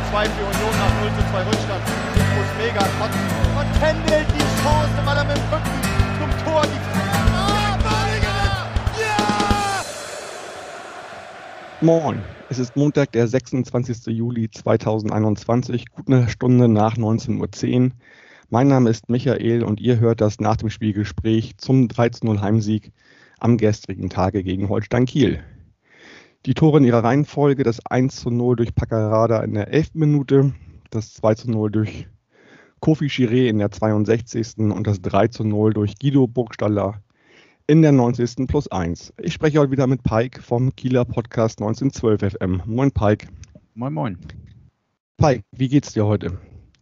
2 für Union nach 0:2 Rückstand. Ich muss mega kotzen. Und Kendall die Chance, weil er mit dem Rücken zum Tor Ja! Moin, es ist Montag, der 26. Juli 2021, gut eine Stunde nach 19:10 Uhr. Mein Name ist Michael und ihr hört das nach dem Spielgespräch zum 13:0 Heimsieg am gestrigen Tage gegen Holstein Kiel. Die Tore in ihrer Reihenfolge: das 1:0 durch Paccarada in der 11. Minute, das 2:0 durch Kofi Chiré in der 62. und das 3:0 durch Guido Burgstaller in der 90. +1. Ich spreche heute wieder mit Pike vom Kieler Podcast 1912 FM. Moin Pike. Moin moin. Pike, wie geht's dir heute?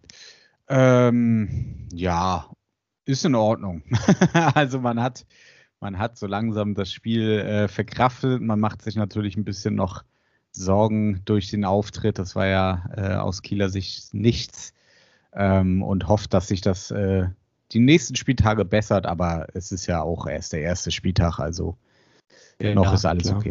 Ja, ist in Ordnung. Also man hat so langsam das Spiel verkraftet. Man macht sich natürlich ein bisschen noch Sorgen durch den Auftritt. Das war ja aus Kieler Sicht nichts. Und hofft, dass sich das die nächsten Spieltage bessert. Aber es ist ja auch erst der erste Spieltag. Also noch ist alles klar. Okay.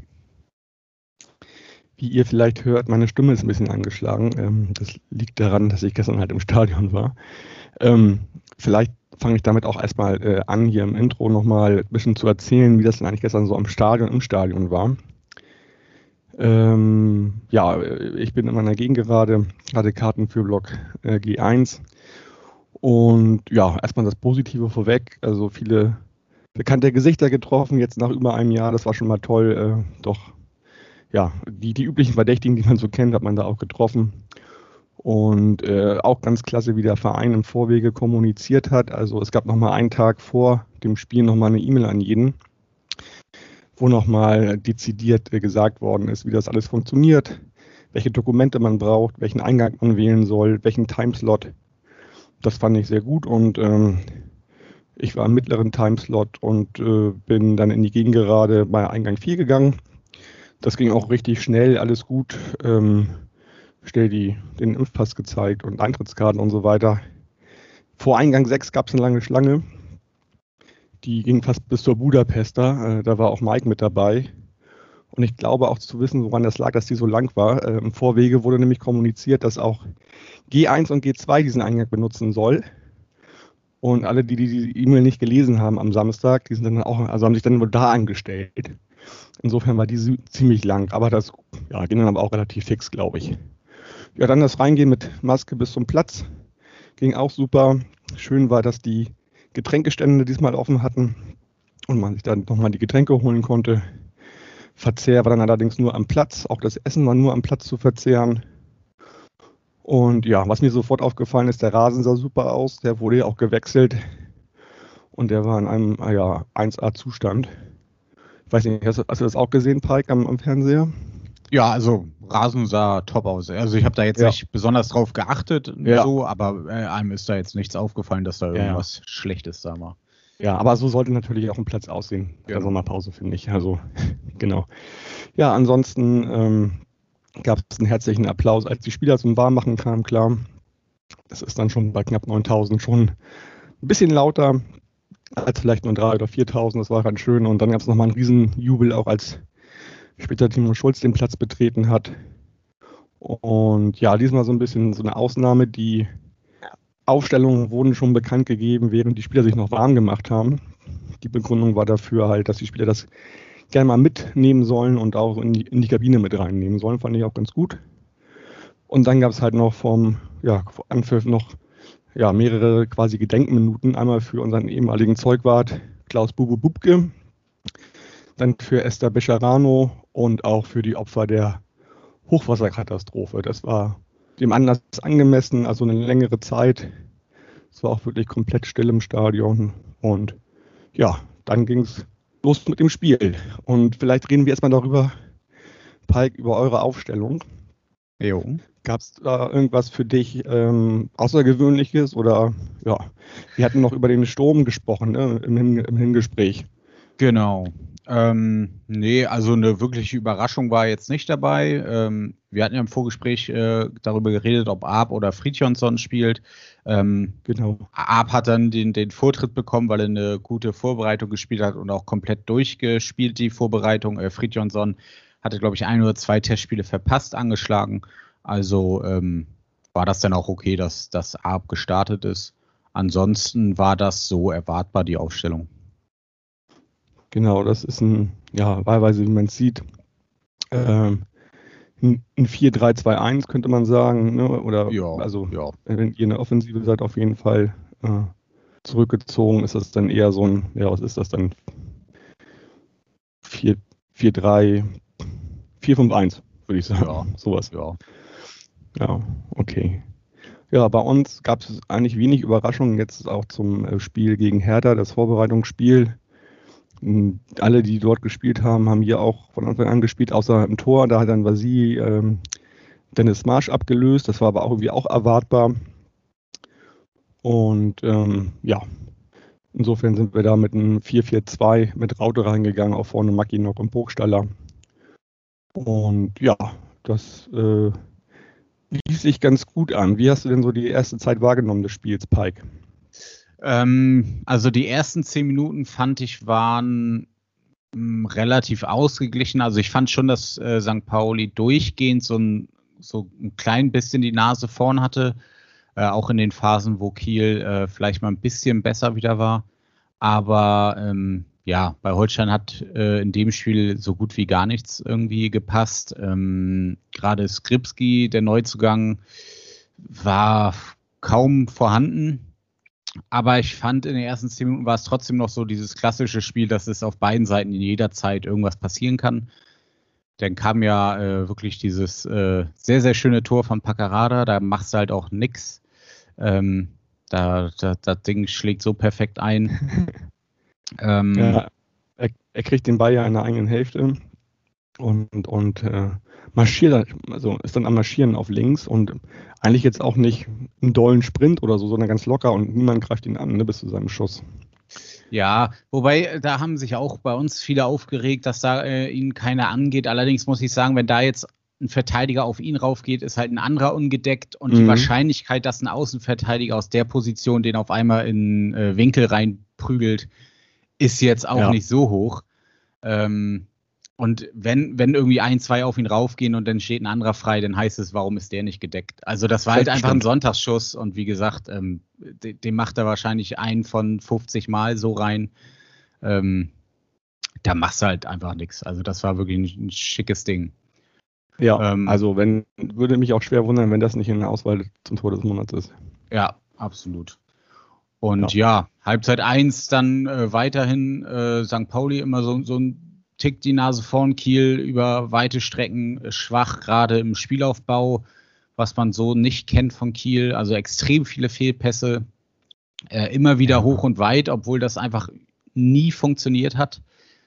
Wie ihr vielleicht hört, meine Stimme ist ein bisschen angeschlagen. Das liegt daran, dass ich gestern halt im Stadion war. Vielleicht fange ich damit auch erstmal an, hier im Intro nochmal ein bisschen zu erzählen, wie das denn eigentlich gestern so im Stadion war. Ja, ich bin in meiner Gegend gerade, hatte Karten für Block G1. Und ja, erstmal das Positive vorweg. Also viele bekannte Gesichter getroffen, jetzt nach über einem Jahr. Das war schon mal toll. Doch, ja, die üblichen Verdächtigen, die man so kennt, hat man da auch getroffen. Und auch ganz klasse, wie der Verein im Vorwege kommuniziert hat. Also es gab nochmal einen Tag vor dem Spiel nochmal eine E-Mail an jeden, wo nochmal dezidiert gesagt worden ist, wie das alles funktioniert, welche Dokumente man braucht, welchen Eingang man wählen soll, welchen Timeslot. Das fand ich sehr gut und ich war im mittleren Timeslot und bin dann in die Gegengerade bei Eingang 4 gegangen. Das ging auch richtig schnell, alles gut. Schnell den Impfpass gezeigt und Eintrittskarten und so weiter. Vor Eingang 6 gab es eine lange Schlange. Die ging fast bis zur Budapester. Da war auch Mike mit dabei. Und ich glaube auch zu wissen, woran das lag, dass die so lang war. Im Vorwege wurde nämlich kommuniziert, dass auch G1 und G2 diesen Eingang benutzen soll. Und alle, die E-Mail nicht gelesen haben am Samstag, die sind dann auch, also haben sich dann nur da angestellt. Insofern war die ziemlich lang, aber das ging dann aber auch relativ fix, glaube ich. Ja, dann das Reingehen mit Maske bis zum Platz ging auch super. Schön war, dass die Getränkestände diesmal offen hatten und man sich dann nochmal die Getränke holen konnte. Verzehr war dann allerdings nur am Platz, auch das Essen war nur am Platz zu verzehren. Und ja, was mir sofort aufgefallen ist, der Rasen sah super aus, der wurde ja auch gewechselt und der war in einem 1A-Zustand. Ich weiß nicht, hast du das auch gesehen, Pike, am Fernseher? Ja, also Rasen sah top aus. Also ich habe da jetzt nicht besonders drauf geachtet, aber einem ist da jetzt nichts aufgefallen, dass da irgendwas Schlechtes da war. Ja, aber so sollte natürlich auch ein Platz aussehen bei der Sommerpause, finde ich. Also genau. Ja, ansonsten gab es einen herzlichen Applaus, als die Spieler zum Warmmachen kamen, klar. Das ist dann schon bei knapp 9.000 schon ein bisschen lauter als vielleicht nur 3.000 oder 4.000. Das war ganz schön. Und dann gab es nochmal einen Riesenjubel, auch als später Timo Schulz den Platz betreten hat. Und ja, diesmal so ein bisschen so eine Ausnahme. Die Aufstellungen wurden schon bekannt gegeben, während die Spieler sich noch warm gemacht haben. Die Begründung war dafür halt, dass die Spieler das gerne mal mitnehmen sollen und auch in die Kabine mit reinnehmen sollen. Fand ich auch ganz gut. Und dann gab es halt noch vom Anpfiff noch mehrere quasi Gedenkminuten. Einmal für unseren ehemaligen Zeugwart Klaus Bubu Bubke, dann für Esther Becherano und auch für die Opfer der Hochwasserkatastrophe. Das war dem Anlass angemessen, also eine längere Zeit. Es war auch wirklich komplett still im Stadion. Und ja, dann ging es los mit dem Spiel. Und vielleicht reden wir erstmal darüber, Pike, über eure Aufstellung. Jo. Gab es da irgendwas für dich Außergewöhnliches? Oder ja, wir hatten noch über den Sturm gesprochen, ne, im Hingespräch. Genau. Nee, also eine wirkliche Überraschung war jetzt nicht dabei. Wir hatten ja im Vorgespräch darüber geredet, ob Arp oder Fridtjonsson spielt. Genau. Arp hat dann den Vortritt bekommen, weil er eine gute Vorbereitung gespielt hat und auch komplett durchgespielt, die Vorbereitung. Fridtjonsson hatte, glaube ich, 1 oder 2 Testspiele verpasst, angeschlagen. Also war das dann auch okay, dass das Arp gestartet ist. Ansonsten war das so erwartbar, die Aufstellung. Genau, das ist wahlweise, wie man sieht, ein 4-3-2-1 könnte man sagen, ne? Oder wenn ihr in der Offensive seid, auf jeden Fall zurückgezogen, ist das dann eher so ein, was ist das dann? 4-3, 4-5-1, würde ich sagen. Ja, sowas. Ja, okay. Ja, bei uns gab es eigentlich wenig Überraschungen jetzt auch zum Spiel gegen Hertha, das Vorbereitungsspiel. Alle, die dort gespielt haben, haben hier auch von Anfang an gespielt, außer im Tor. Da hat dann Vasili Dennis Marsch abgelöst. Das war aber auch irgendwie auch erwartbar. Und insofern sind wir da mit einem 4-4-2 mit Raute reingegangen, auch vorne Mackinock und Burgstaller. Und ja, das lief sich ganz gut an. Wie hast du denn so die erste Zeit wahrgenommen des Spiels, Pike? Also die ersten 10 Minuten fand ich waren relativ ausgeglichen. Also ich fand schon, dass St. Pauli durchgehend so ein klein bisschen die Nase vorn hatte. Auch in den Phasen, wo Kiel vielleicht mal ein bisschen besser wieder war. Aber bei Holstein hat in dem Spiel so gut wie gar nichts irgendwie gepasst. Gerade Skripski, der Neuzugang, war kaum vorhanden. Aber ich fand, in den ersten 10 Minuten war es trotzdem noch so dieses klassische Spiel, dass es auf beiden Seiten in jeder Zeit irgendwas passieren kann. Dann kam ja wirklich dieses sehr, sehr schöne Tor von Paccarada. Da machst du halt auch nix. Das Ding schlägt so perfekt ein. Er kriegt den Ball ja in der eigenen Hälfte und marschiert, also ist dann am Marschieren auf links und eigentlich jetzt auch nicht einen dollen Sprint oder so, sondern ganz locker und niemand greift ihn an, ne, bis zu seinem Schuss. Ja, wobei da haben sich auch bei uns viele aufgeregt, dass da ihn keiner angeht. Allerdings muss ich sagen, wenn da jetzt ein Verteidiger auf ihn raufgeht, ist halt ein anderer ungedeckt und die Wahrscheinlichkeit, dass ein Außenverteidiger aus der Position den auf einmal in Winkel reinprügelt, ist jetzt auch nicht so hoch. Und wenn irgendwie 1, 2 auf ihn raufgehen und dann steht ein anderer frei, dann heißt es, warum ist der nicht gedeckt? Also das war halt einfach ein Sonntagsschuss und wie gesagt, den macht er wahrscheinlich einen von 50 Mal so rein. Da machst du halt einfach nichts. Also das war wirklich ein schickes Ding. Ja, also würde mich auch schwer wundern, wenn das nicht in der Auswahl zum Tor des Monats ist. Ja, absolut. Und Halbzeit 1 dann weiterhin St. Pauli immer so ein Tick die Nase vorn, Kiel über weite Strecken schwach, gerade im Spielaufbau, was man so nicht kennt von Kiel. Also extrem viele Fehlpässe, immer wieder hoch und weit, obwohl das einfach nie funktioniert hat.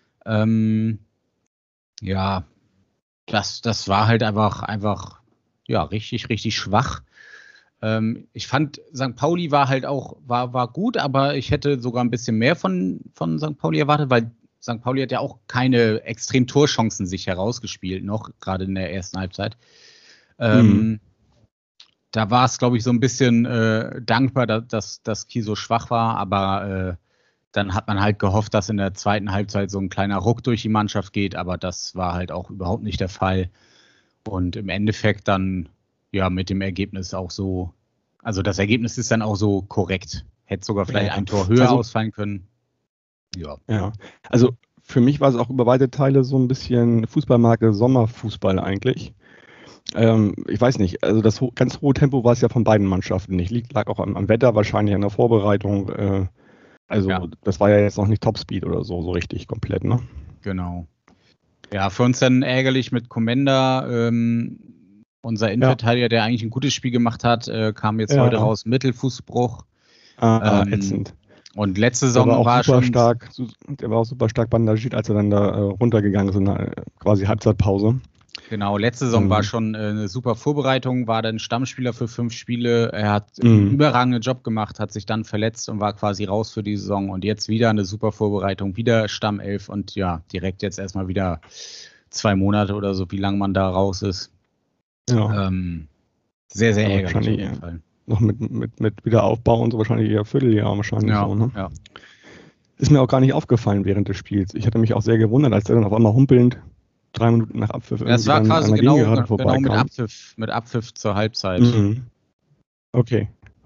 Das war halt einfach richtig, richtig schwach. Ich fand, St. Pauli war halt auch, war gut, aber ich hätte sogar ein bisschen mehr von St. Pauli erwartet, weil St. Pauli hat ja auch keine extrem Torchancen sich herausgespielt, noch gerade in der ersten Halbzeit. Da war es, glaube ich, so ein bisschen dankbar, dass Kiel so schwach war, aber dann hat man halt gehofft, dass in der zweiten Halbzeit so ein kleiner Ruck durch die Mannschaft geht, aber das war halt auch überhaupt nicht der Fall. Und im Endeffekt dann mit dem Ergebnis auch so, also das Ergebnis ist dann auch so korrekt. Hätte sogar vielleicht ein Tor höher ausfallen können. Ja, also für mich war es auch über weite Teile so ein bisschen Fußballmarke Sommerfußball eigentlich. Ich weiß nicht, also das ganz hohe Tempo war es ja von beiden Mannschaften nicht. Lag auch am Wetter, wahrscheinlich an der Vorbereitung. Das war ja jetzt noch nicht Topspeed oder so richtig komplett, ne? Genau. Ja, für uns dann ärgerlich mit Komenda. Unser Innenverteidiger, der eigentlich ein gutes Spiel gemacht hat, kam jetzt heute raus, Mittelfußbruch. Ätzend. Und letzte Saison war schon stark, der war auch super stark bandagiert, als er dann da runtergegangen ist in der quasi Halbzeitpause. Genau, letzte Saison war schon eine super Vorbereitung, war dann Stammspieler für 5 Spiele. Er hat einen überragenden Job gemacht, hat sich dann verletzt und war quasi raus für die Saison. Und jetzt wieder eine super Vorbereitung, wieder Stammelf und direkt jetzt erstmal wieder 2 Monate oder so, wie lange man da raus ist. Ja. Sehr, sehr ärgerlich auf jeden Fall. Noch mit Wiederaufbau und so wahrscheinlich eher Vierteljahr wahrscheinlich so, ne? Ja. Ist mir auch gar nicht aufgefallen während des Spiels. Ich hatte mich auch sehr gewundert, als er dann auf einmal humpelnd 3 Minuten nach Abpfiff das war quasi genau mit Abpfiff zur Halbzeit. Okay.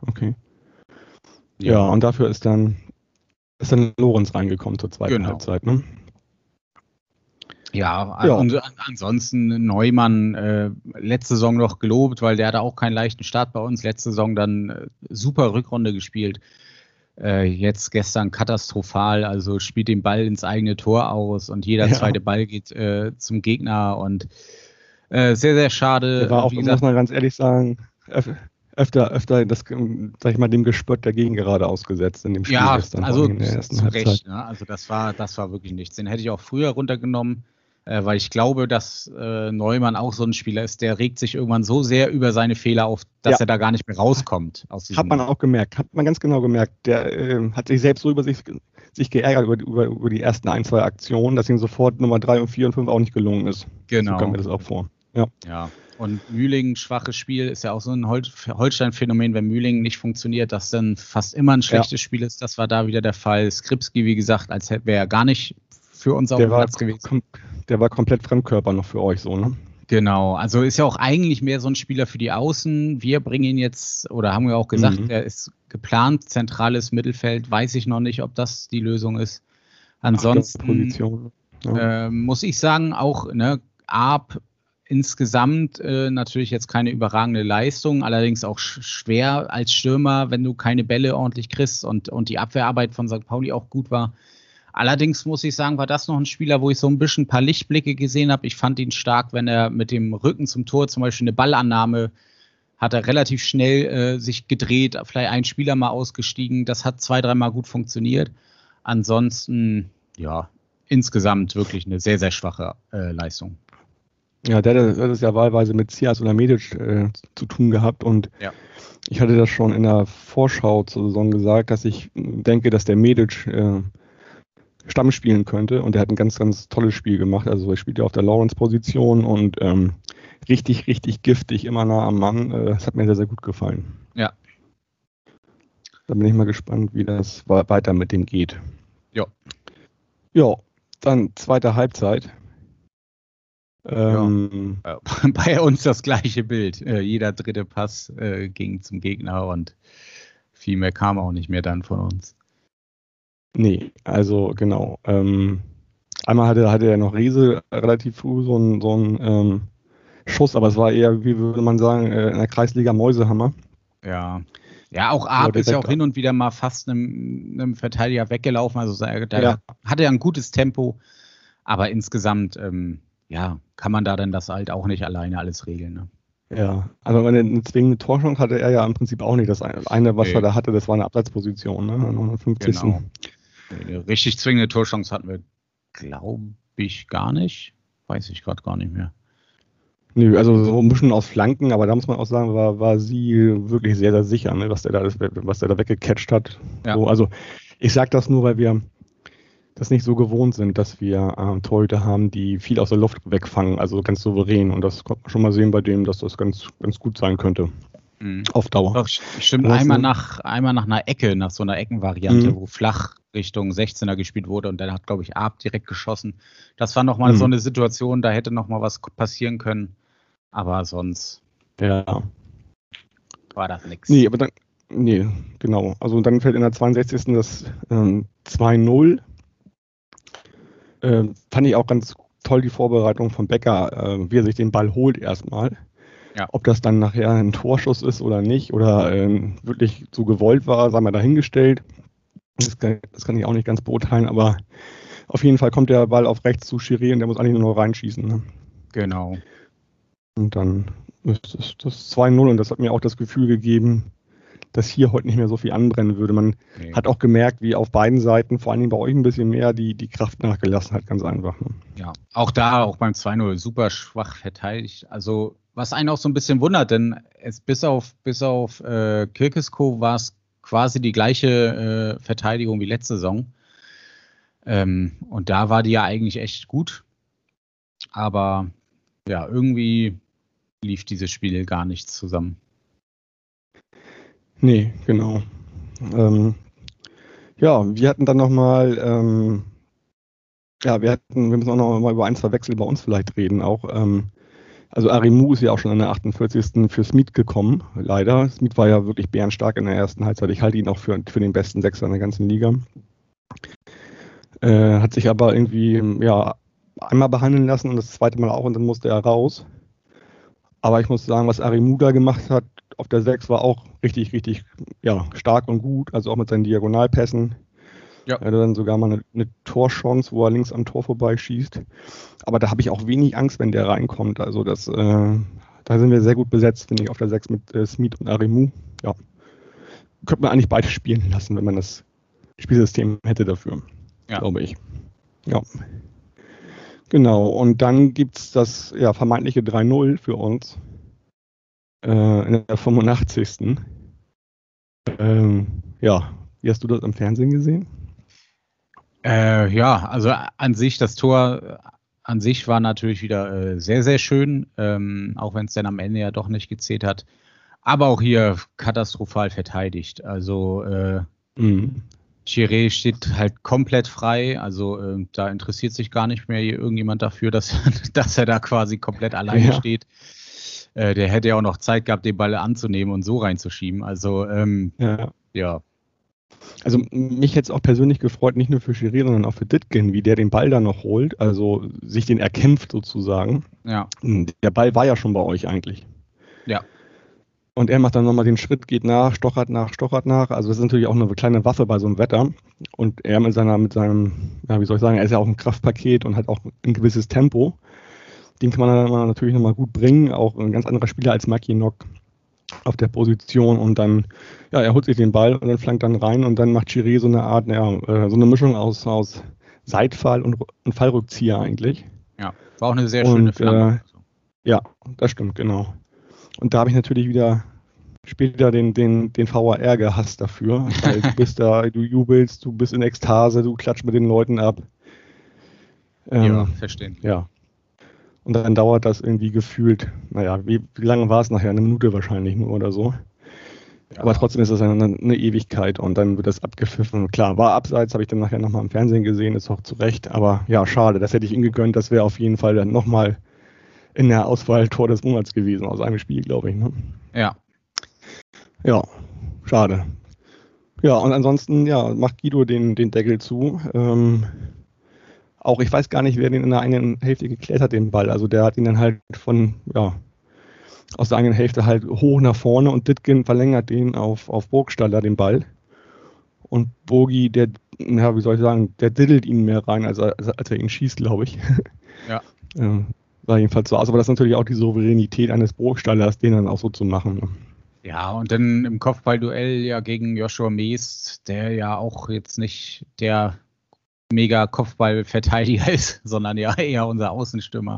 Ja, und dafür ist dann Lorenz reingekommen zur zweiten Halbzeit, ne? Ja, und ansonsten Neumann letzte Saison noch gelobt, weil der hatte auch keinen leichten Start bei uns. Letzte Saison dann super Rückrunde gespielt. Jetzt gestern katastrophal, also spielt den Ball ins eigene Tor aus und jeder zweite Ball geht zum Gegner und sehr, sehr schade. Der war auch, muss man ganz ehrlich sagen, öfter das, sag ich mal, dem Gespött der Gegengerade ausgesetzt in dem Spiel gestern. Also in der ersten Halbzeit. Recht, ne? Also das war wirklich nichts. Den hätte ich auch früher runtergenommen, weil ich glaube, dass Neumann auch so ein Spieler ist, der regt sich irgendwann so sehr über seine Fehler auf, dass er da gar nicht mehr rauskommt. Hat man auch gemerkt, hat man ganz genau gemerkt. Der hat sich selbst so über sich geärgert über die ersten 1-2 Aktionen, dass ihm sofort Nummer 3 und 4 und 5 auch nicht gelungen ist. Genau. So kam mir das auch vor. Ja. Und Mühling, schwaches Spiel, ist ja auch so ein Holstein-Phänomen, wenn Mühling nicht funktioniert, dass dann fast immer ein schlechtes Spiel ist. Das war da wieder der Fall. Skripski, wie gesagt, als wäre er gar nicht für uns auf dem Platz gewesen. Der war komplett Fremdkörper noch für euch, so, ne? Genau, also ist ja auch eigentlich mehr so ein Spieler für die Außen. Wir bringen ihn jetzt, oder haben wir auch gesagt, er ist geplant, zentrales Mittelfeld. Weiß ich noch nicht, ob das die Lösung ist. Ansonsten muss ich sagen, auch Arp insgesamt natürlich jetzt keine überragende Leistung, allerdings auch schwer als Stürmer, wenn du keine Bälle ordentlich kriegst und die Abwehrarbeit von St. Pauli auch gut war. Allerdings muss ich sagen, war das noch ein Spieler, wo ich so ein bisschen ein paar Lichtblicke gesehen habe. Ich fand ihn stark, wenn er mit dem Rücken zum Tor zum Beispiel eine Ballannahme hat er relativ schnell sich gedreht, vielleicht ein Spieler mal ausgestiegen. Das hat 2-3 Mal gut funktioniert. Ansonsten, insgesamt wirklich eine sehr, sehr schwache Leistung. Ja, der hat es ja wahlweise mit Zias oder Medic zu tun gehabt und ich hatte das schon in der Vorschau zur Saison gesagt, dass ich denke, dass der Medic Stamm spielen könnte und der hat ein ganz, ganz tolles Spiel gemacht. Also er spielt ja auf der Lawrence-Position und richtig, richtig giftig, immer nah am Mann. Das hat mir sehr, sehr gut gefallen. Ja. Da bin ich mal gespannt, wie das weiter mit dem geht. Ja. Ja, dann zweite Halbzeit. Bei uns das gleiche Bild. Jeder dritte Pass ging zum Gegner und viel mehr kam auch nicht mehr dann von uns. Nee, also genau. Einmal hatte er noch Riese relativ früh so ein Schuss, aber es war eher, wie würde man sagen, in der Kreisliga Mäusehammer. Ja, auch Arp ist ja auch hin und wieder mal fast einem Verteidiger weggelaufen. Also da hatte er ein gutes Tempo, aber insgesamt kann man da dann das halt auch nicht alleine alles regeln. Ne? Ja, also eine zwingende Torchance hatte er ja im Prinzip auch nicht. Das eine, was er da hatte, das war eine Abseitsposition, ne? 50. Genau. Eine richtig zwingende Torchance hatten wir, glaube ich, gar nicht. Weiß ich gerade gar nicht mehr. Nö, also so ein bisschen aus Flanken, aber da muss man auch sagen, war sie wirklich sehr, sehr sicher, ne? was der da weggecatcht hat. Ja. So, also ich sage das nur, weil wir das nicht so gewohnt sind, dass wir Torhüter haben, die viel aus der Luft wegfangen, also ganz souverän. Und das konnte man schon mal sehen bei dem, dass das ganz, ganz gut sein könnte. Auf Dauer. Doch, stimmt, einmal nach einer Ecke, nach so einer Eckenvariante, wo flach Richtung 16er gespielt wurde und dann hat, glaube ich, Arp direkt geschossen. Das war nochmal so eine Situation, da hätte nochmal was passieren können, aber sonst war das nichts. Nee, genau. Also dann fällt in der 62. das 2-0. Fand ich auch ganz toll, die Vorbereitung von Becker, wie er sich den Ball holt erstmal. Ja. Ob das dann nachher ein Torschuss ist oder nicht oder wirklich so gewollt war, sei mal dahingestellt. Das kann ich auch nicht ganz beurteilen, aber auf jeden Fall kommt der Ball auf rechts zu Chiré und der muss eigentlich nur noch reinschießen. Ne? Genau. Und dann ist das 2-0 und das hat mir auch das Gefühl gegeben, dass hier heute nicht mehr so viel anbrennen würde. Man hat auch gemerkt, wie auf beiden Seiten, vor allen Dingen bei euch ein bisschen mehr, die Kraft nachgelassen hat, ganz einfach. Ne? Ja, auch beim 2-0 super schwach verteidigt. Also was einen auch so ein bisschen wundert, denn bis auf Kirkesko war es quasi die gleiche Verteidigung wie letzte Saison. Und da war die ja eigentlich echt gut. Aber ja, irgendwie lief dieses Spiel gar nichts zusammen. Nee, genau. Wir hatten dann nochmal, wir müssen auch noch mal über ein, zwei Wechsel bei uns vielleicht reden. Auch Also Arimu ist ja auch schon an der 48. für Smith gekommen, leider. Smith war ja wirklich bärenstark in der ersten Halbzeit. Ich halte ihn auch für den besten Sechser in der ganzen Liga. Hat sich aber irgendwie einmal behandeln lassen und das zweite Mal auch und dann musste er raus. Aber ich muss sagen, was Arimu da gemacht hat auf der 6 war auch richtig, richtig stark und gut. Also auch mit seinen Diagonalpässen. Ja. Er hatte dann sogar mal eine Torchance, wo er links am Tor vorbeischießt. Aber da habe ich auch wenig Angst, wenn der reinkommt. Also da sind wir sehr gut besetzt, finde ich, auf der 6 mit Smith und Arimu. Ja. Könnte man eigentlich beide spielen lassen, wenn man das Spielsystem hätte dafür, glaube ich. Ja. Genau, und dann gibt es das vermeintliche 3-0 für uns in der 85. Wie hast du das am Fernsehen gesehen? Also an sich, das Tor an sich war natürlich wieder sehr, sehr schön, auch wenn es dann am Ende ja doch nicht gezählt hat. Aber auch hier katastrophal verteidigt. Also Chiré steht halt komplett frei. Also da interessiert sich gar nicht mehr irgendjemand dafür, dass er da quasi komplett alleine steht. Der hätte ja auch noch Zeit gehabt, den Ball anzunehmen und so reinzuschieben. Also Also mich hätte es auch persönlich gefreut, nicht nur für Chiré, sondern auch für Dittgen, wie der den Ball da noch holt, also sich den erkämpft sozusagen. Ja. Der Ball war ja schon bei euch eigentlich. Ja. Und er macht dann nochmal den Schritt, geht nach, stochert nach. Also das ist natürlich auch eine kleine Waffe bei so einem Wetter. Und er mit seinem, er ist ja auch ein Kraftpaket und hat auch ein gewisses Tempo. Den kann man dann natürlich nochmal gut bringen, auch ein ganz anderer Spieler als Mackinock auf der Position und dann, er holt sich den Ball und dann flankt dann rein und dann macht Chiré so eine Art, so eine Mischung aus Seitfall und Fallrückzieher eigentlich. Ja, war auch eine sehr schöne Flanke. Ja, das stimmt, genau. Und da habe ich natürlich wieder später den VAR gehasst dafür, weil du bist da, du jubelst, du bist in Ekstase, du klatscht mit den Leuten ab. Verstehen. Ja. Und dann dauert das irgendwie gefühlt, wie lange war es nachher? Eine Minute wahrscheinlich nur oder so. Ja. Aber trotzdem ist das eine Ewigkeit und dann wird das abgepfiffen. Klar, war abseits, habe ich dann nachher nochmal im Fernsehen gesehen, ist auch zu Recht. Aber ja, schade, das hätte ich ihm gegönnt. Das wäre auf jeden Fall dann nochmal in der Auswahl Tor des Monats gewesen, aus einem Spiel, glaube ich. Ne? Ja. Ja, schade. Ja, und ansonsten macht Guido den Deckel zu. Auch ich weiß gar nicht, wer den in der eigenen Hälfte geklärt hat, den Ball. Also der hat ihn dann halt aus der eigenen Hälfte halt hoch nach vorne und Dittgen verlängert den auf Burgstaller den Ball. Und Bogi, der diddelt ihn mehr rein, als er ihn schießt, glaube ich. Ja. Sah jedenfalls so aus. Aber das ist natürlich auch die Souveränität eines Burgstallers, den dann auch so zu machen. Ne? Ja, und dann im Kopfballduell gegen Joshua Mees, der ja auch jetzt nicht der mega Kopfballverteidiger ist, sondern eher unser Außenstürmer.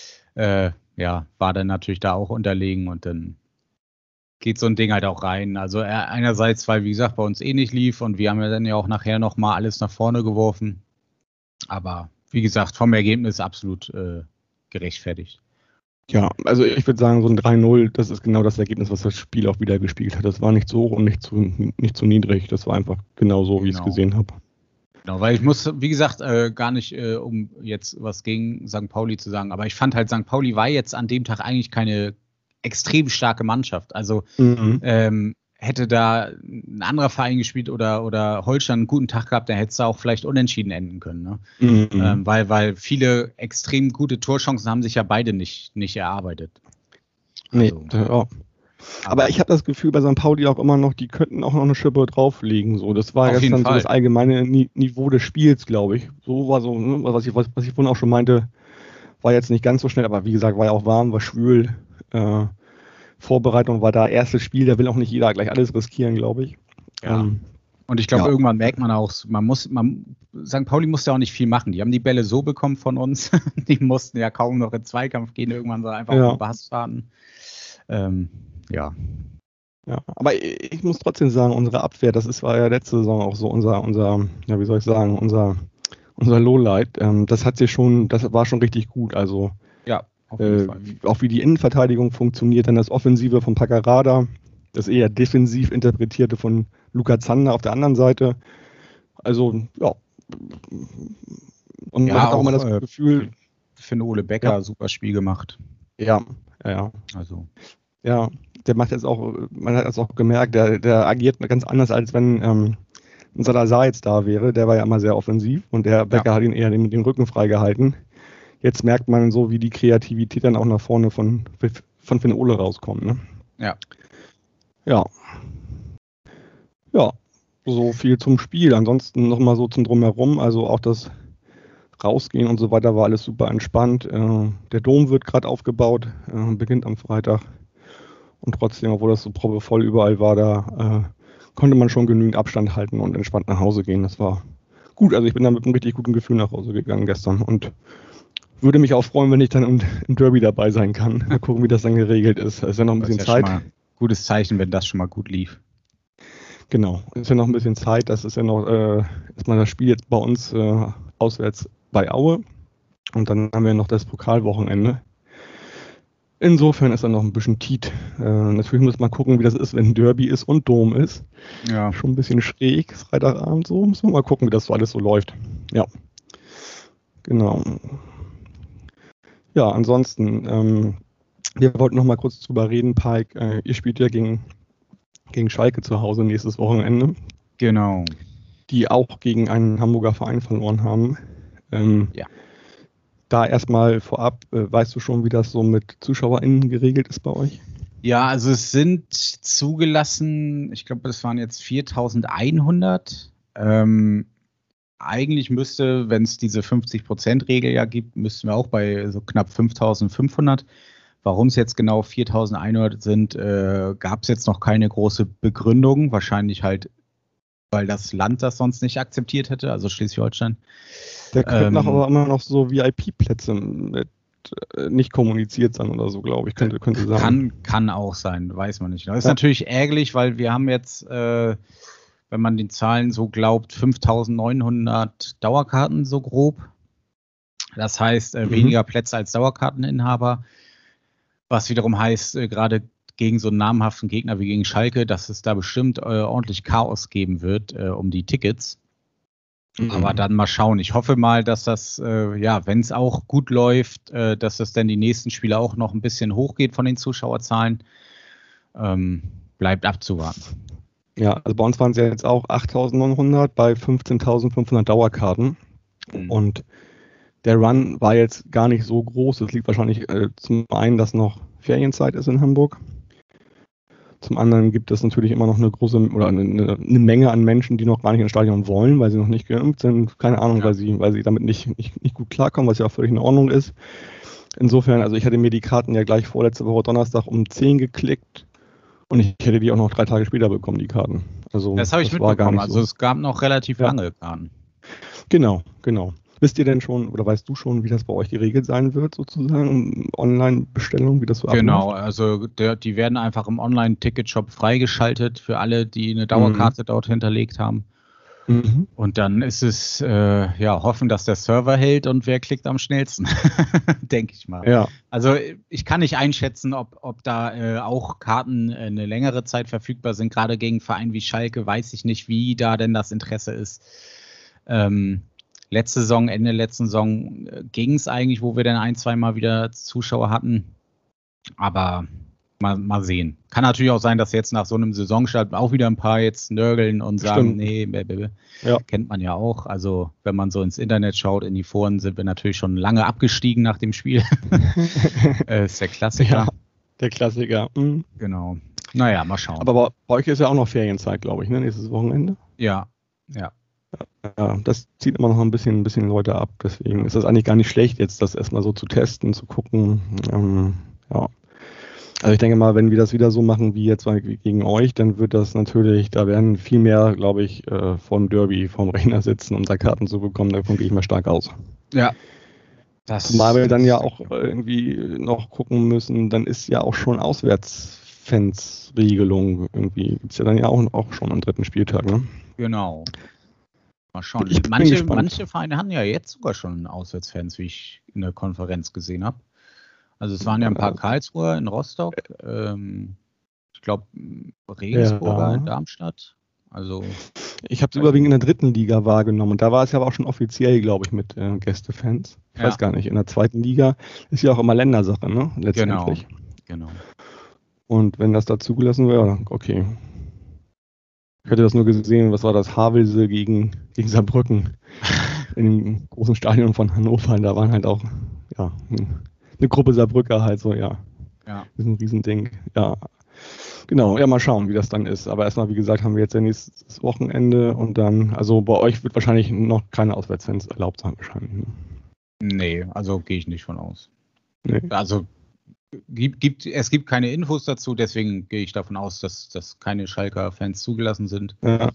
War dann natürlich da auch unterlegen und dann geht so ein Ding halt auch rein. Also einerseits, weil wie gesagt bei uns nicht lief und wir haben ja dann auch nachher nochmal alles nach vorne geworfen. Aber wie gesagt, vom Ergebnis absolut gerechtfertigt. Ja, also ich würde sagen, so ein 3-0, das ist genau das Ergebnis, was das Spiel auch wieder gespielt hat. Das war nicht so hoch und nicht zu niedrig. Das war einfach genau so, wie ich es gesehen habe. Genau, weil ich muss, wie gesagt, gar nicht, um jetzt was gegen St. Pauli zu sagen, aber ich fand halt, St. Pauli war jetzt an dem Tag eigentlich keine extrem starke Mannschaft. Also hätte da ein anderer Verein gespielt oder Holstein einen guten Tag gehabt, dann hätte es da auch vielleicht unentschieden enden können. Ne? Weil viele extrem gute Torchancen haben sich ja beide nicht erarbeitet. Also, nee, aber ich habe das Gefühl bei St. Pauli auch immer noch, die könnten auch noch eine Schippe drauflegen. So, das war gestern so das allgemeine Niveau des Spiels, glaube ich. So war so, ne, was ich vorhin auch schon meinte, war jetzt nicht ganz so schnell, aber wie gesagt, war ja auch warm, war schwül. Vorbereitung war da, erstes Spiel, da will auch nicht jeder gleich alles riskieren, glaube ich. Ja. Und ich glaube, irgendwann merkt man auch, St. Pauli musste auch nicht viel machen. Die haben die Bälle so bekommen von uns, die mussten ja kaum noch in Zweikampf gehen, irgendwann so einfach auf den Bass fahren. Ja, aber ich muss trotzdem sagen, unsere Abwehr, war ja letzte Saison auch so unser Lowlight. Das war schon richtig gut. Also auf jeden Fall. Auch wie die Innenverteidigung funktioniert, dann das Offensive von Paccarada, das eher defensiv interpretierte von Luca Zander auf der anderen Seite. Also, Und man hat auch immer das Gefühl, ich finde Ole Becker super Spiel gemacht. Ja, Ja. Also. Ja, der macht jetzt auch, man hat das auch gemerkt, der agiert ganz anders, als wenn ein Salazar jetzt da wäre. Der war ja immer sehr offensiv und der Becker hat ihn eher den Rücken freigehalten. Jetzt merkt man so, wie die Kreativität dann auch nach vorne von Finn Ole rauskommt. Ne? Ja. Ja. Ja, so viel zum Spiel. Ansonsten nochmal so zum Drumherum, also auch das Rausgehen und so weiter war alles super entspannt. Der Dom wird gerade aufgebaut, beginnt am Freitag. Und trotzdem, obwohl das so proppevoll überall war, da konnte man schon genügend Abstand halten und entspannt nach Hause gehen. Das war gut. Also ich bin da mit einem richtig guten Gefühl nach Hause gegangen gestern und würde mich auch freuen, wenn ich dann im Derby dabei sein kann. Mal gucken, wie das dann geregelt ist. Es ist ja noch ein bisschen Zeit. Schon mal ein gutes Zeichen, wenn das schon mal gut lief. Genau, es ist ja noch ein bisschen Zeit. Das ist ja noch erstmal das Spiel jetzt bei uns auswärts bei Aue. Und dann haben wir noch das Pokalwochenende. Insofern ist da noch ein bisschen Tiet. Natürlich muss man gucken, wie das ist, wenn Derby ist und Dom ist. Ja. Schon ein bisschen schräg, Freitagabend so. Müssen wir mal gucken, wie das so alles so läuft. Ja, genau. Ja, ansonsten, wir wollten noch mal kurz drüber reden, Pike. Ihr spielt ja gegen Schalke zu Hause nächstes Wochenende. Genau. Die auch gegen einen Hamburger Verein verloren haben. Ja. Da erstmal vorab, weißt du schon, wie das so mit ZuschauerInnen geregelt ist bei euch? Ja, also es sind zugelassen, ich glaube, das waren jetzt 4.100. Eigentlich müsste, wenn es diese 50%-Regel ja gibt, müssten wir auch bei so knapp 5.500. Warum es jetzt genau 4.100 sind, gab es jetzt noch keine große Begründung. Wahrscheinlich halt, weil das Land das sonst nicht akzeptiert hätte, also Schleswig-Holstein. Da könnten aber immer noch so VIP-Plätze nicht kommuniziert sein oder so, glaube ich, könnte sein. Kann auch sein, weiß man nicht. Das ist natürlich ärgerlich, weil wir haben jetzt, wenn man den Zahlen so glaubt, 5.900 Dauerkarten so grob. Das heißt, weniger Plätze als Dauerkarteninhaber, was wiederum heißt, gerade gegen so einen namhaften Gegner wie gegen Schalke, dass es da bestimmt ordentlich Chaos geben wird um die Tickets. Aber dann mal schauen. Ich hoffe mal, dass das, wenn es auch gut läuft, dass das dann die nächsten Spiele auch noch ein bisschen hochgeht von den Zuschauerzahlen. Bleibt abzuwarten. Ja, also bei uns waren es ja jetzt auch 8.900 bei 15.500 Dauerkarten. Und der Run war jetzt gar nicht so groß. Es liegt wahrscheinlich zum einen, dass noch Ferienzeit ist in Hamburg. Zum anderen gibt es natürlich immer noch eine große oder eine Menge an Menschen, die noch gar nicht ins Stadion wollen, weil sie noch nicht geimpft sind. Keine Ahnung, weil sie damit nicht gut klarkommen, was ja auch völlig in Ordnung ist. Insofern, also ich hatte mir die Karten ja gleich vorletzte Woche Donnerstag um 10 geklickt und ich hätte die auch noch 3 Tage später bekommen, die Karten. Also das habe ich mitbekommen. Also es gab noch relativ lange Karten. Genau. Wisst ihr denn schon, oder weißt du schon, wie das bei euch geregelt sein wird, sozusagen, Online-Bestellung, wie das so abläuft? Genau, also die werden einfach im Online-Ticket-Shop freigeschaltet für alle, die eine Dauerkarte dort hinterlegt haben. Und dann ist es, hoffen, dass der Server hält und wer klickt am schnellsten, denke ich mal. Ja. Also ich kann nicht einschätzen, ob da auch Karten eine längere Zeit verfügbar sind, gerade gegen Vereine wie Schalke, weiß ich nicht, wie da denn das Interesse ist. Ende letzten Saison ging es eigentlich, wo wir dann 1-2 Mal wieder Zuschauer hatten. Aber mal sehen. Kann natürlich auch sein, dass jetzt nach so einem Saisonstart auch wieder ein paar jetzt nörgeln und sagen, nee, kennt man ja auch. Also wenn man so ins Internet schaut, in die Foren, sind wir natürlich schon lange abgestiegen nach dem Spiel. Ist der Klassiker. Ja, der Klassiker. Genau. Naja, mal schauen. Aber bei euch ist ja auch noch Ferienzeit, glaube ich, ne? Nächstes Wochenende. Ja. Ja, das zieht immer noch ein bisschen Leute ab. Deswegen ist das eigentlich gar nicht schlecht, jetzt das erstmal so zu testen, zu gucken. Also ich denke mal, wenn wir das wieder so machen wie jetzt gegen euch, dann wird das natürlich, da werden viel mehr, glaube ich, vom Derby, vom Rechner sitzen, um da Karten zu bekommen. Davon gehe ich mal stark aus. Ja. Zumal wir dann ja auch irgendwie noch gucken müssen, dann ist ja auch schon Auswärtsfans-Regelung irgendwie. Gibt es ja dann ja auch schon am 3. Spieltag, ne? Genau. Mal schauen. Manche Vereine haben ja jetzt sogar schon Auswärtsfans, wie ich in der Konferenz gesehen habe. Also es waren ja ein paar Karlsruher in Rostock, ich glaube Regensburger in Darmstadt. Also ich habe es überwiegend in der 3. Liga wahrgenommen und da war es ja aber auch schon offiziell, glaube ich, mit Gästefans. Ich weiß gar nicht. In der 2. Liga ist ja auch immer Ländersache, ne? Letztendlich. Genau. Und wenn das da zugelassen wäre, okay. Ich hätte das nur gesehen, was war das? Havelse gegen Saarbrücken im großen Stadion von Hannover. Da waren halt auch eine Gruppe Saarbrücker halt so, ja. Das ist ein Riesending. Ja, genau. Ja, mal schauen, wie das dann ist. Aber erstmal, wie gesagt, haben wir jetzt ja nächstes Wochenende und dann, also bei euch wird wahrscheinlich noch keine Auswärtsfans erlaubt sein wahrscheinlich. Ne? Nee, also gehe ich nicht von aus. Nee. Also es gibt keine Infos dazu, deswegen gehe ich davon aus, dass keine Schalker-Fans zugelassen sind. Ja.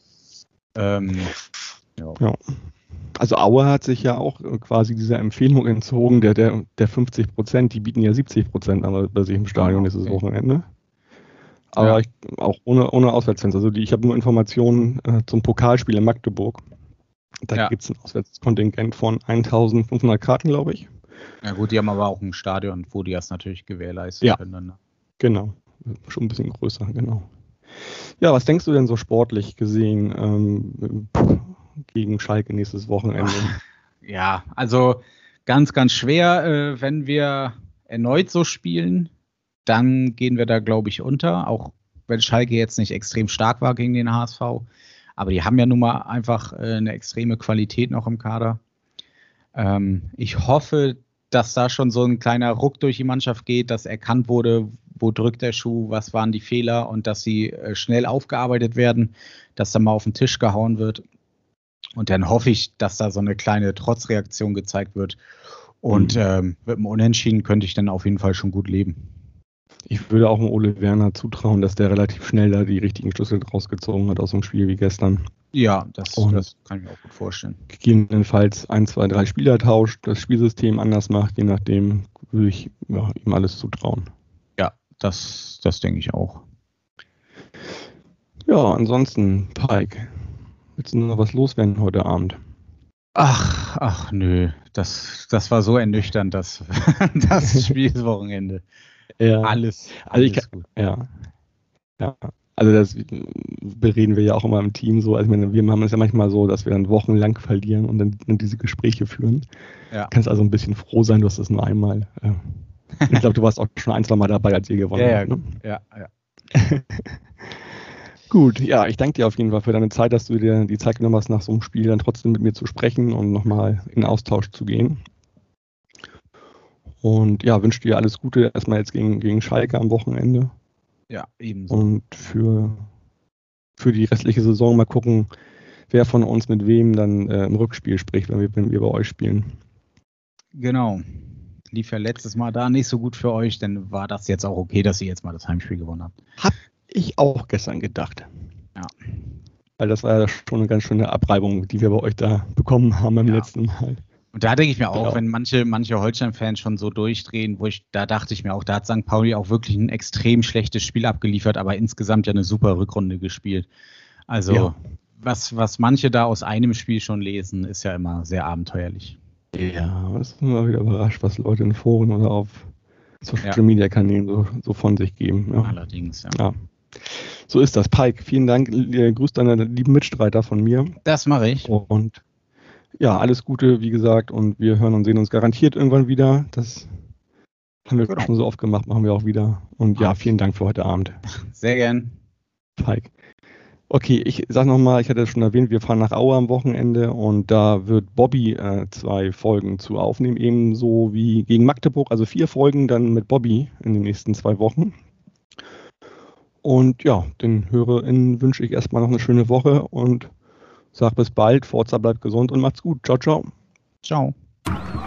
Ja. Also Aue hat sich ja auch quasi dieser Empfehlung entzogen, der 50%, die bieten ja 70% an bei sich im Stadion dieses Wochenende. Aber auch ohne Auswärtsfans. Also ich habe nur Informationen zum Pokalspiel in Magdeburg. Da gibt es ein Auswärtskontingent von 1.500 Karten, glaube ich. Ja gut, die haben aber auch ein Stadion, wo die das natürlich gewährleisten können. Dann, ne? Genau. Schon ein bisschen größer, genau. Ja, was denkst du denn so sportlich gesehen gegen Schalke nächstes Wochenende? Ja, also ganz, ganz schwer, wenn wir erneut so spielen, dann gehen wir da, glaube ich, unter, auch wenn Schalke jetzt nicht extrem stark war gegen den HSV, aber die haben ja nun mal einfach eine extreme Qualität noch im Kader. Ich hoffe, dass da schon so ein kleiner Ruck durch die Mannschaft geht, dass erkannt wurde, wo drückt der Schuh, was waren die Fehler und dass sie schnell aufgearbeitet werden, dass da mal auf den Tisch gehauen wird. Und dann hoffe ich, dass da so eine kleine Trotzreaktion gezeigt wird. Und mit dem Unentschieden könnte ich dann auf jeden Fall schon gut leben. Ich würde auch dem Ole Werner zutrauen, dass der relativ schnell da die richtigen Schlüssel rausgezogen hat aus dem Spiel wie gestern. Ja, das kann ich mir auch gut vorstellen. Gegebenenfalls 1, 2, 3 Spieler tauscht, das Spielsystem anders macht, je nachdem würde ich ihm alles zutrauen. Ja, das denke ich auch. Ja, ansonsten, Pike, willst du noch was loswerden heute Abend? Ach nö, das war so ernüchternd, das Spielswochenende. Ja. Alles gut. Ja. Also das bereden wir ja auch immer im Team so. Also wir haben es ja manchmal so, dass wir dann wochenlang verlieren und dann diese Gespräche führen. Ja. Du kannst also ein bisschen froh sein, du hast das nur einmal. Ich glaube, du warst auch schon 1, 2 Mal dabei, als ihr gewonnen habt. Ne? Ja. Gut, ja, ich danke dir auf jeden Fall für deine Zeit, dass du dir die Zeit genommen hast, nach so einem Spiel dann trotzdem mit mir zu sprechen und nochmal in Austausch zu gehen. Und ja, wünsche dir alles Gute erstmal jetzt gegen Schalke am Wochenende. Ja, ebenso. Und für die restliche Saison mal gucken, wer von uns mit wem dann im Rückspiel spricht, wenn wir bei euch spielen. Genau. Lief ja letztes Mal da nicht so gut für euch, dann war das jetzt auch okay, dass ihr jetzt mal das Heimspiel gewonnen habt. Hab ich auch gestern gedacht. Ja. Weil das war ja schon eine ganz schöne Abreibung, die wir bei euch da bekommen haben beim letzten Mal. Und da denke ich mir auch, wenn manche Holstein-Fans schon so durchdrehen, da dachte ich mir auch, da hat St. Pauli auch wirklich ein extrem schlechtes Spiel abgeliefert, aber insgesamt ja eine super Rückrunde gespielt. Also was manche da aus einem Spiel schon lesen, ist ja immer sehr abenteuerlich. Ja, das ist immer wieder überrascht, was Leute in Foren oder auf Social-Media-Kanälen so von sich geben. Ja. Allerdings, ja. So ist das. Pike, vielen Dank. Grüß deine lieben Mitstreiter von mir. Das mache ich. Und ja, alles Gute, wie gesagt, und wir hören und sehen uns garantiert irgendwann wieder. Das haben wir schon so oft gemacht, machen wir auch wieder. Und ja, vielen Dank für heute Abend. Sehr gern. Pike. Okay, ich sag nochmal, ich hatte es schon erwähnt, wir fahren nach Aue am Wochenende und da wird Bobby 2 Folgen zu aufnehmen, ebenso wie gegen Magdeburg, also 4 Folgen dann mit Bobby in den nächsten 2 Wochen. Und ja, den HörerInnen wünsche ich erstmal noch eine schöne Woche und sag bis bald, Forza bleibt gesund und macht's gut. Ciao, ciao. Ciao.